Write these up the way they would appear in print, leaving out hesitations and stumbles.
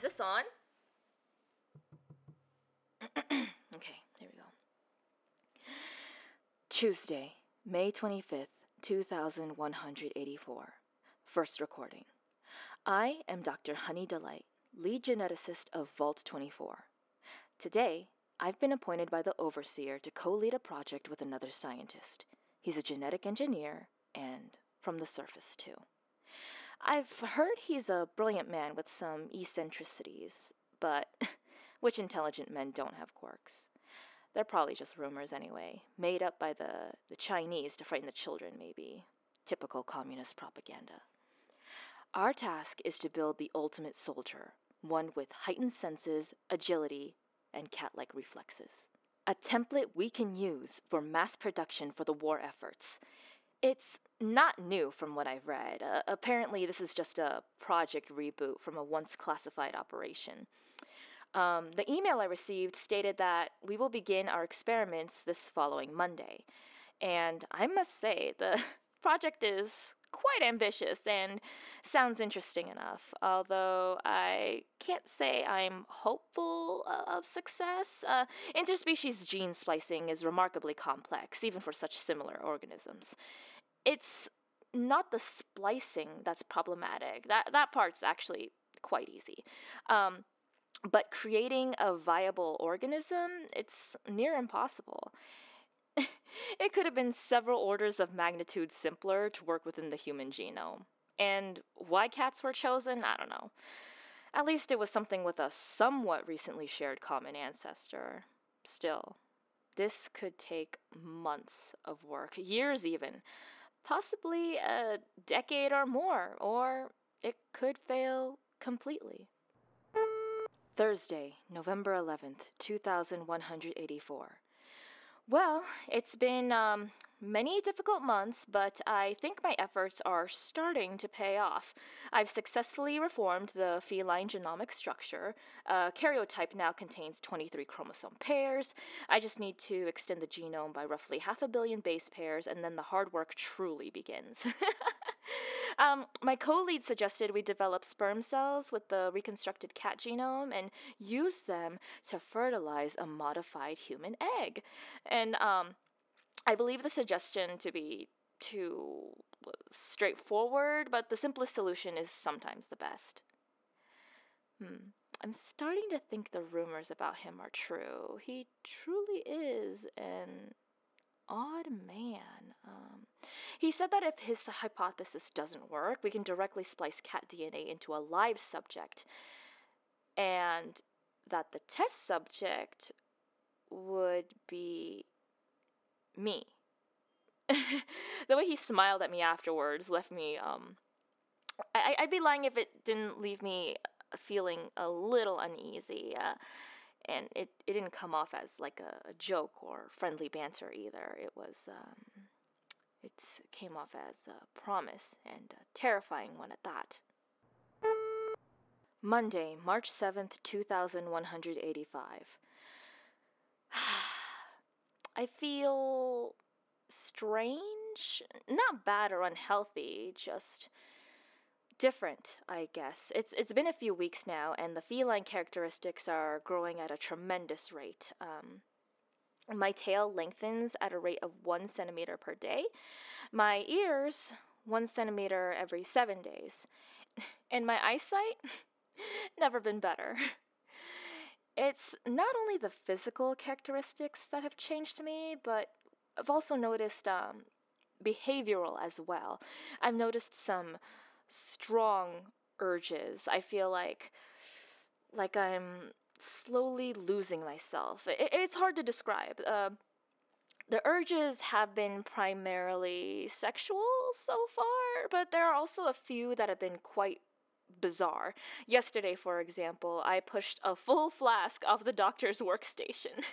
Is this on? Okay, here we go. Tuesday, May 25th, 2184. First recording. I am Dr. Honey Delight, lead geneticist of Vault 24. Today, I've been appointed by the overseer to co-lead a project with another scientist. He's a genetic engineer, and from the surface, too. I've heard he's a brilliant man with some eccentricities, but which intelligent men don't have quirks? They're probably just rumors anyway, made up by the Chinese to frighten the children, maybe. Typical communist propaganda. Our task is to build the ultimate soldier, one with heightened senses, agility, and cat-like reflexes. A template we can use for mass production for the war efforts. It's not new from what I've read. Apparently, this is just a project reboot from a once classified operation. The email I received stated that we will begin our experiments this following Monday. And I must say, the project is quite ambitious and sounds interesting enough, although I can't say I'm hopeful of success. Interspecies gene splicing is remarkably complex, even for such similar organisms. It's not the splicing that's problematic. That part's actually quite easy. But creating a viable organism, it's near impossible. It could have been several orders of magnitude simpler to work within the human genome. And why cats were chosen, I don't know. At least it was something with a somewhat recently shared common ancestor. Still, this could take months of work, years even, possibly a decade or more, or it could fail completely. Thursday, November 11th, 2184. Well, it's been many difficult months, but I think my efforts are starting to pay off. I've successfully reformed the feline genomic structure. Karyotype now contains 23 chromosome pairs. I just need to extend the genome by roughly 500 million base pairs, and then the hard work truly begins. My co-lead suggested we develop sperm cells with the reconstructed cat genome and use them to fertilize a modified human egg. And I believe the suggestion to be too straightforward, but the simplest solution is sometimes the best. I'm starting to think the rumors about him are true. He truly is an odd man. He said that if his hypothesis doesn't work, we can directly splice cat DNA into a live subject, and that the test subject would be me. The way he smiled at me afterwards left me, I'd be lying if it didn't leave me feeling a little uneasy. And it didn't come off as like a joke or friendly banter either. It came off as a promise, and a terrifying one at that. Monday, March 7th, 2185. I feel strange, not bad or unhealthy, just different, I guess. It's been a few weeks now, and the feline characteristics are growing at a tremendous rate. My tail lengthens at a rate of 1 centimeter per day. My ears, 1 centimeter every 7 days. And my eyesight, never been better. It's not only the physical characteristics that have changed me, but I've also noticed behavioral as well. I've noticed some strong urges. I feel like I'm slowly losing myself. It's hard to describe. The urges have been primarily sexual so far, but there are also a few that have been quite bizarre. Yesterday, for example, I pushed a full flask off the doctor's workstation.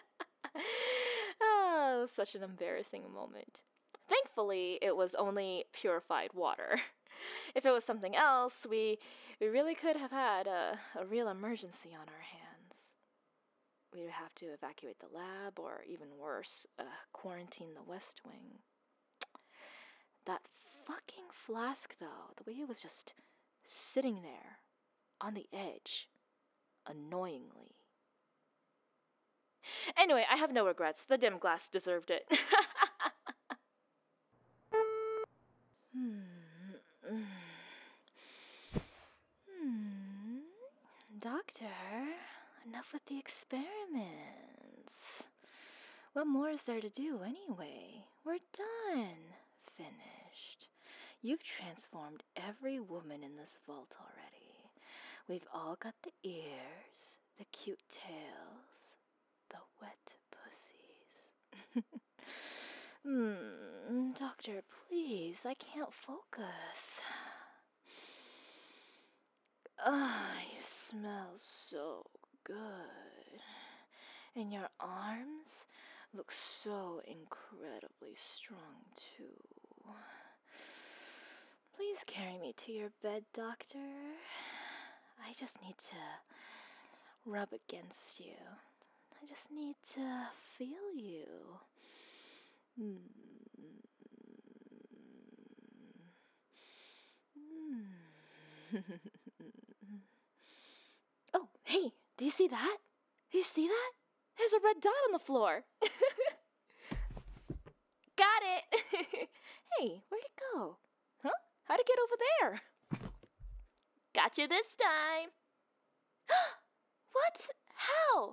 Oh, such an embarrassing moment. Thankfully, it was only purified water. If it was something else, we really could have had a real emergency on our hands. We'd have to evacuate the lab, or even worse, quarantine the West Wing. That fucking flask, though, the way it was just sitting there on the edge, annoyingly. Anyway, I have no regrets. The dim glass deserved it. Doctor, enough with the experiments. What more is there to do anyway? We're done. Finished. You've transformed every woman in this vault already. We've all got the ears, the cute tails, the wet pussies. Doctor, please, I can't focus. You smell so good. And your arms look so incredibly strong, too. Please carry me to your bed, Doctor. I just need to rub against you. I just need to feel you. Oh, hey, do you see that? Do you see that? There's a red dot on the floor. Got it. Hey, where'd it go? Huh? How'd it get over there? Got you this time. What? How?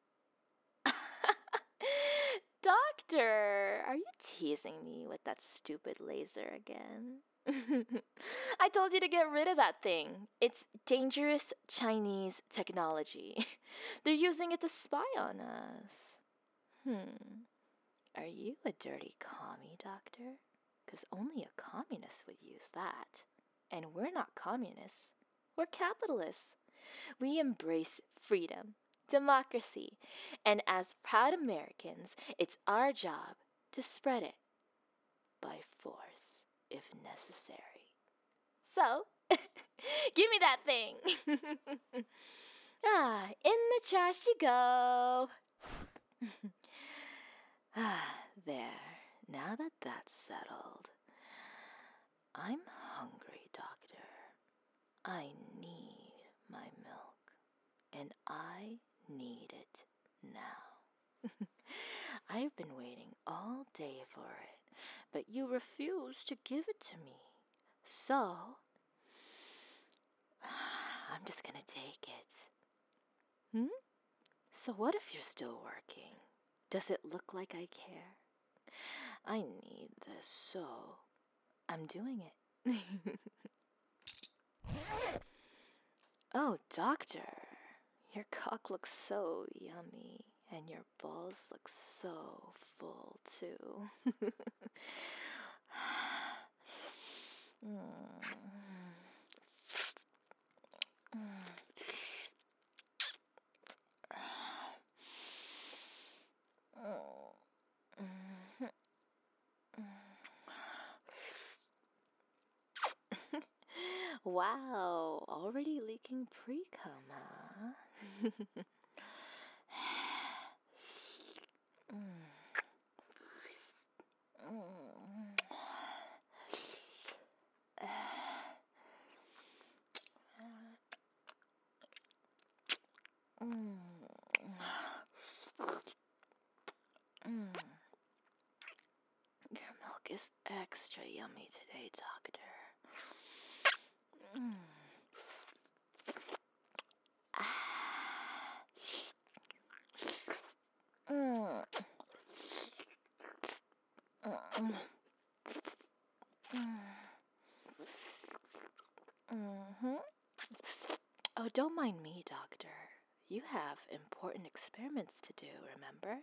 Doctor, are you teasing me with that stupid laser again? I told you to get rid of that thing. It's dangerous Chinese technology. They're using it to spy on us. Are you a dirty commie, Doctor? 'Cause only a communist would use that. And we're not communists. We're capitalists. We embrace freedom, democracy, and as proud Americans, it's our job to spread it by force if necessary. So, give me that thing. In the trash you go. There. Now that that's settled, I'm hungry, Doctor. I need my milk, and I need it now. I've been waiting all day for it, but you refuse to give it to me. So, I'm just gonna take it. So what if you're still working? Does it look like I care? I need this, so I'm doing it. Oh, Doctor, your cock looks so yummy, and your balls look so full, too. Wow, already leaking pre-cum, huh? Your milk is extra yummy today, Doctor. Oh, don't mind me, Doctor. You have important experiments to do, remember?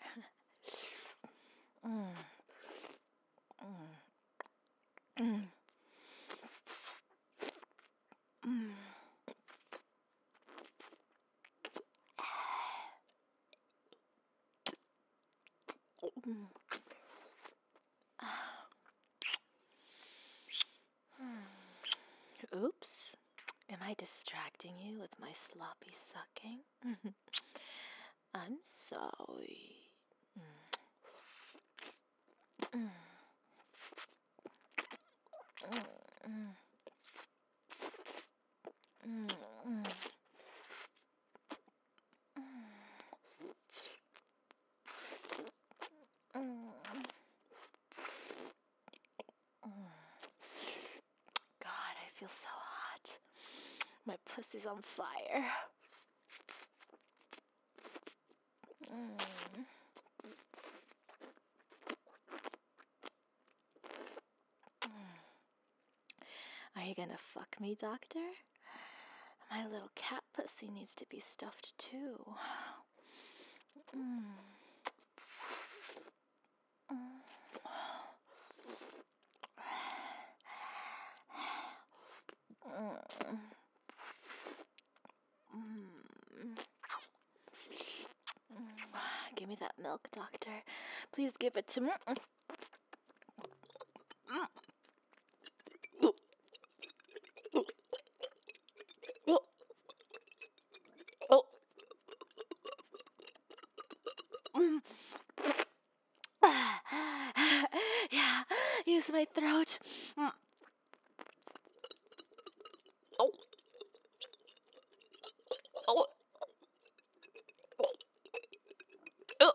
Oops. Am I distracting you with my sloppy sucking? I'm sorry. pussy's on fire. Are you gonna fuck me, doctor? My little cat pussy needs to be stuffed too. Give me that milk, doctor. Please give it to me. Yeah, use my throat. Oh. Oh. Oh.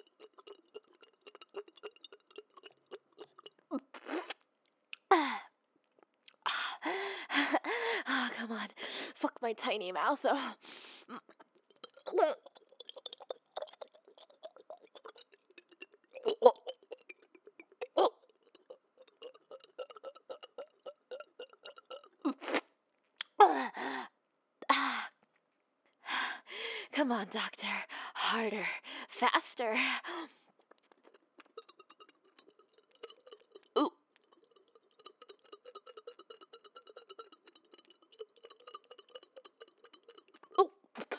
Oh, come on. Fuck my tiny mouth. Oh. Come on, doctor. Harder. Faster. Ooh. Ooh.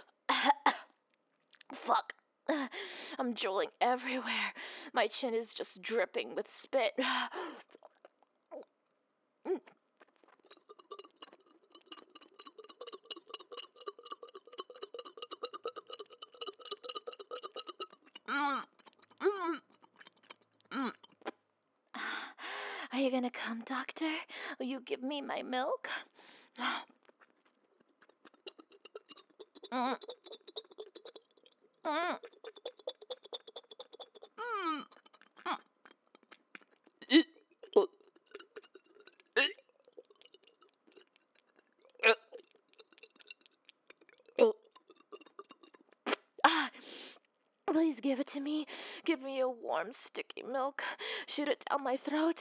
Fuck. I'm drooling everywhere. My chin is just dripping with spit. Are you gonna come, doctor? Will you give me my milk? Please give it to me. Give me a warm, sticky milk. Shoot it down my throat.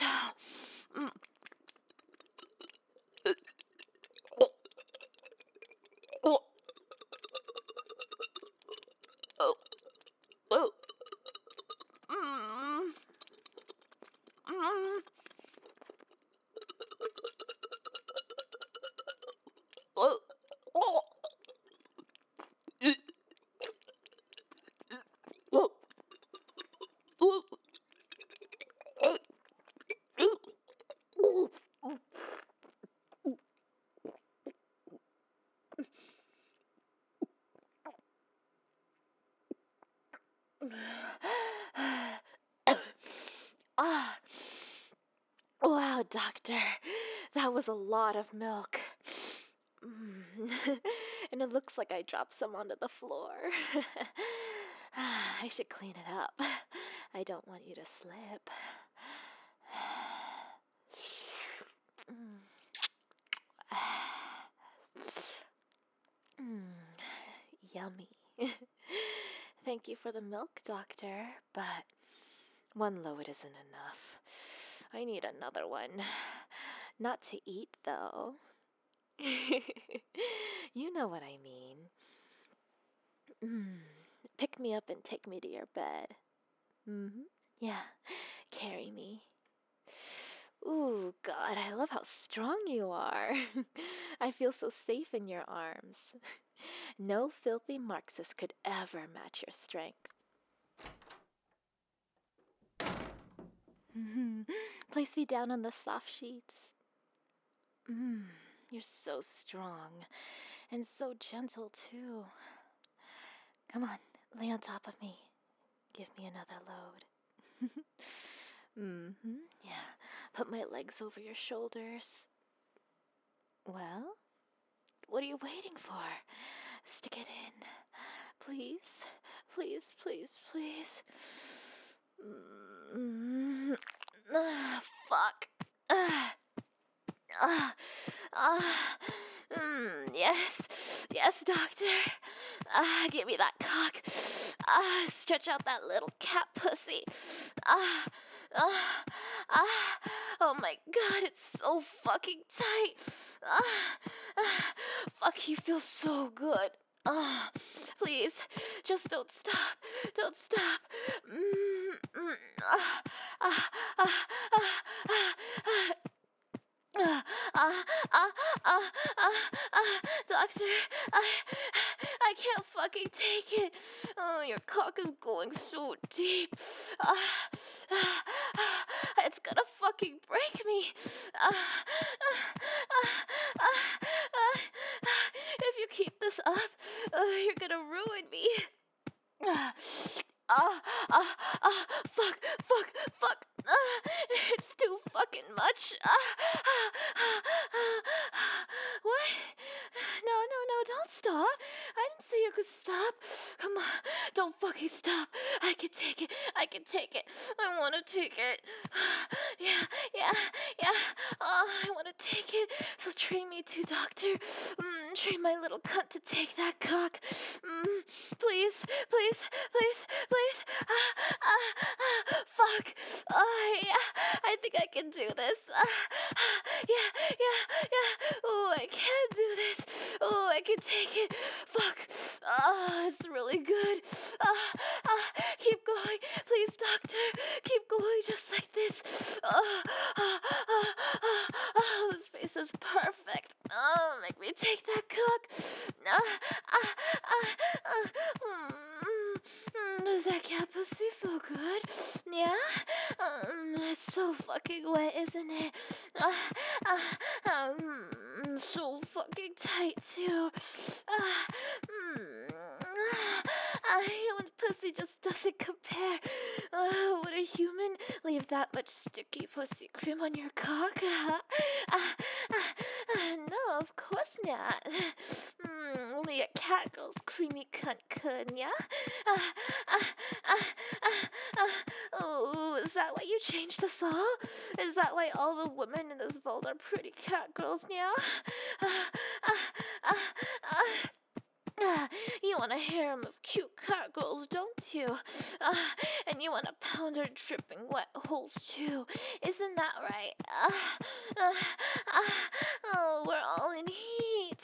Wow, doctor, that was a lot of milk. And it looks like I dropped some onto the floor. I should clean it up. I don't want you to slip. Yummy. Thank you for the milk, doctor, but one load isn't enough. I need another one. Not to eat, though. You know what I mean. Pick me up and take me to your bed. Yeah, carry me. Ooh, God, I love how strong you are. I feel so safe in your arms. No filthy Marxist could ever match your strength. Place me down on the soft sheets. You're so strong and so gentle, too. Come on, lay on top of me. Give me another load. Yeah. Put my legs over your shoulders. Well, what are you waiting for? Stick it in. Please, please, please, please. Fuck. Yes. Yes, doctor. Give me that cock. Stretch out that little cat pussy. Ah, ah, oh my god, it's so fucking tight. Fuck, you feel so good. Please, just don't stop. Don't stop. Ah, ah, ah, ah, doctor, I can't fucking take it. Oh, your cock is going so deep. It's gonna fucking break me. If you keep this up, you're gonna ruin me. Fuck, fuck, fuck. It's too fucking much. What? No, don't stop. I didn't say you could stop. Come on, don't fucking stop. I can take it. I can take it. I want to take it. Yeah. I want to take it. So train me too, doctor. Train my little cunt to take that cock. Please. Fuck. Yeah. I think I can do this. Yeah. Oh, I can do this. Oh, I can take it. Fuck. It's really good. Keep going. Please, doctor. Keep going just like this. This face is perfect. Make me take that cock. Does that cat pussy feel good? Yeah? It's so fucking wet, isn't it? So fucking tight, too. Human pussy just doesn't compare. Would a human leave that much sticky pussy cream on your cock? No, of course not. Only a cat girl's creamy cunt could, yeah? Oh, is that why you changed us all? Is that why all the women in this vault are pretty cat girls, yeah? You want a harem of cute cat girls, don't you? And you want a pounder dripping wet holes, too. Isn't that right? Oh, we're all in heat.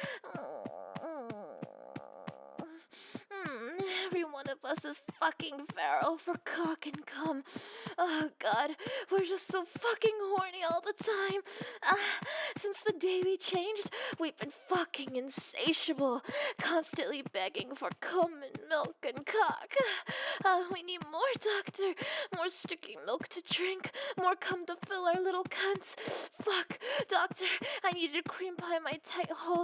Every one of us is fucking feral for cock and cum. Oh god, we're just so fucking horny all the time. Since the day we changed, we've been fucking insatiable, constantly begging for cum and milk and cock. We need more, doctor, more sticky milk to drink, more cum to fill our little cunts. Fuck, doctor, I need you to cream pie my tight hole.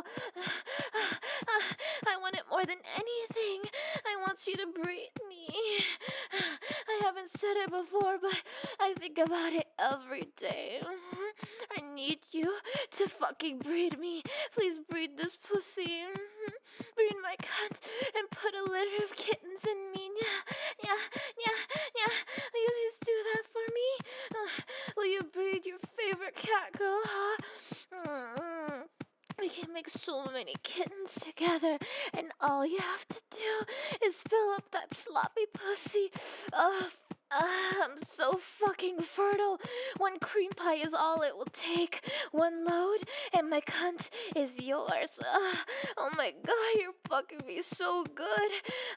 I want it more than anything. I want you to breed me. I haven't said it before, but I think about it every day. I need you to fucking breed me. Please breed this pussy. Breed my cunt and put a litter of kittens in me. Yeah. Will you please do that for me? Will you breed your favorite cat girl, huh? We can make so many kittens together, and all you have to do is fill up that sloppy pussy. I'm so fucking fertile. One cream pie is all it will take. One load, and my cunt is yours. Oh my god, you're fucking me so good.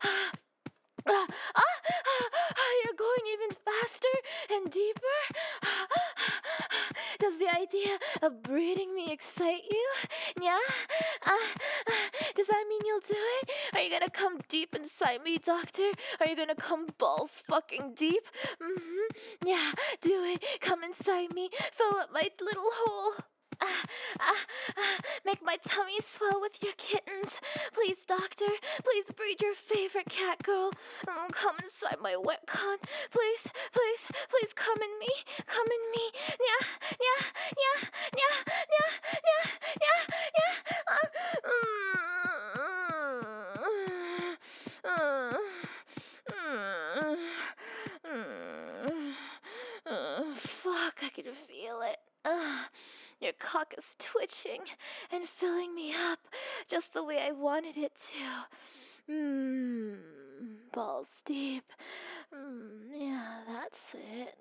You're going even faster and deeper. Does the idea of breeding me excite you? Yeah? Does that mean you'll do it? Are you gonna come deep inside me, doctor? Are you gonna come balls fucking deep? Yeah, do it. Come inside me. Fill up my little hole. Make my tummy swell with your kittens. Please, doctor. Please breed your favorite cat girl. Come inside my wet cunt. Please come in me. Come in me. Yeah. Fuck, I can feel it. Your cock is twitching and filling me up just the way I wanted it to. Balls deep. Yeah, that's it.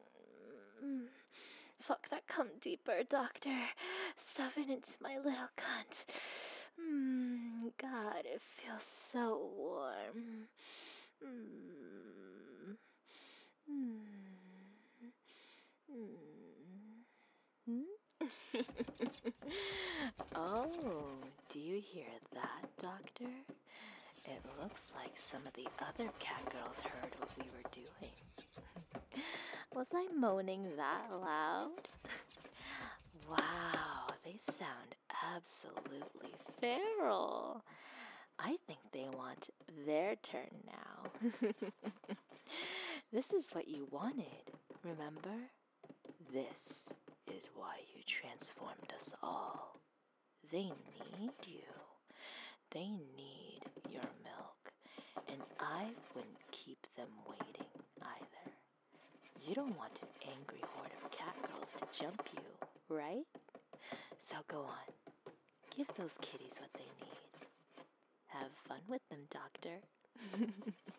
Fuck that cum deeper, doctor. Stuff it into my little cunt. God, it feels so warm. Mm. Oh, do you hear that, Doctor? It looks like some of the other cat girls heard what we were doing. Was I moaning that loud? Wow, they sound absolutely feral. I think they want their turn now. This is what you wanted, remember? This is why you transformed us all. They need you. They need your milk. And I wouldn't keep them waiting either. You don't want an angry horde of cat girls to jump you, right? So go on. Give those kitties what they need. Have fun with them, Doctor.